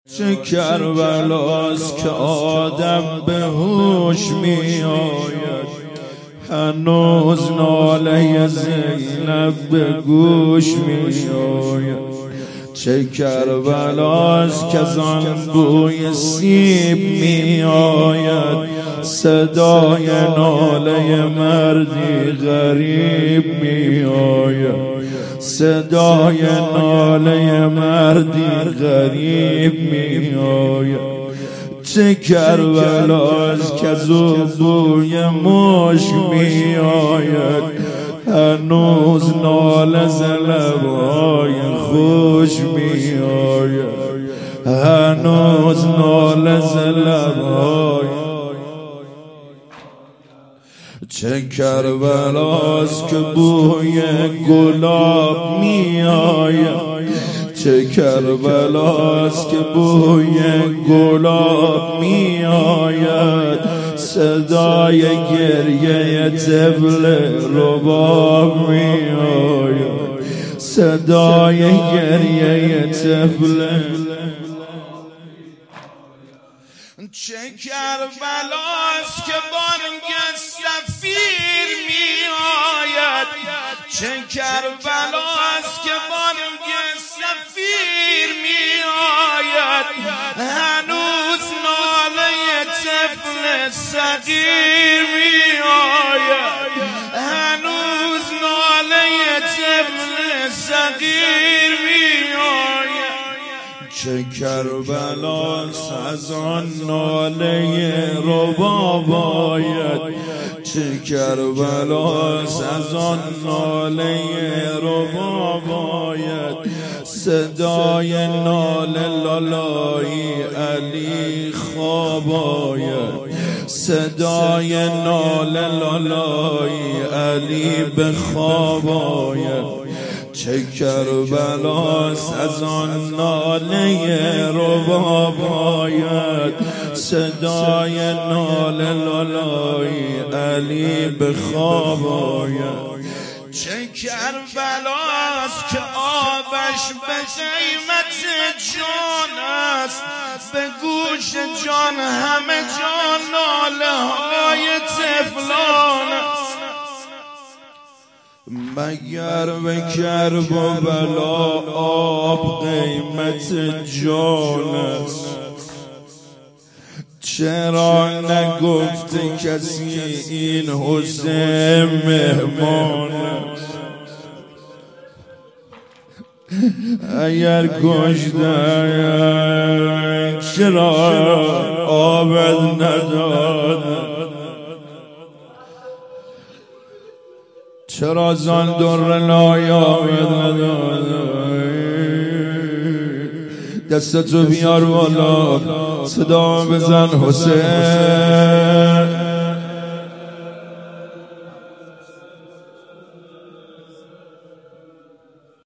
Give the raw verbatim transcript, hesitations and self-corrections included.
چه کربلاست که آدم به هوش می آید، هنوز ناله زینب به گوش می آید. چه کربلاست که زان بوی سیب می آید، صدای ناله مردی غریب می آید، صدای ناله مردی غریب می آید. چه کربلاست که زو بوی مشک می آید، هنوز ناله ز لب‌های خوش می آید، هنوز ناله ز لب‌های. چه کربلاست که بوی گلاب می آید، چه کربلاست که بوی گلاب می آید، صدای گریه طفل رباب می آید، صدای گریه طفل. چه کربلاست که بانگ صفیر می آید، چه کربلاست که بانگ صفیر می آید، هنوز ناله طفل صغیر می آید، هنوز ناله طفل صغیر می آید. چه کربلاست از آن ناله رباب آید، چه کربلاست از آن ناله رباب آید، صدای ناله لالایی علی خواب آید، صدای ناله لالایی علی به خواب آید. چه کربلاست از آن ناله رباب آید، صدای ناله لالایی علی به خواب آید. چه کربلاست که آبش به قیمت جان است، به گوش جان همه جان ناله های طفلان است. مگر به کرب و بلا آب قیمت جان است؟ چرا نگفته کسی این حسین مهمان است؟ اگر کشتن چرا آبت نداد؟ چرا زان در نایابت نداد؟ دستتو بیار بالا صدا بزن حسین.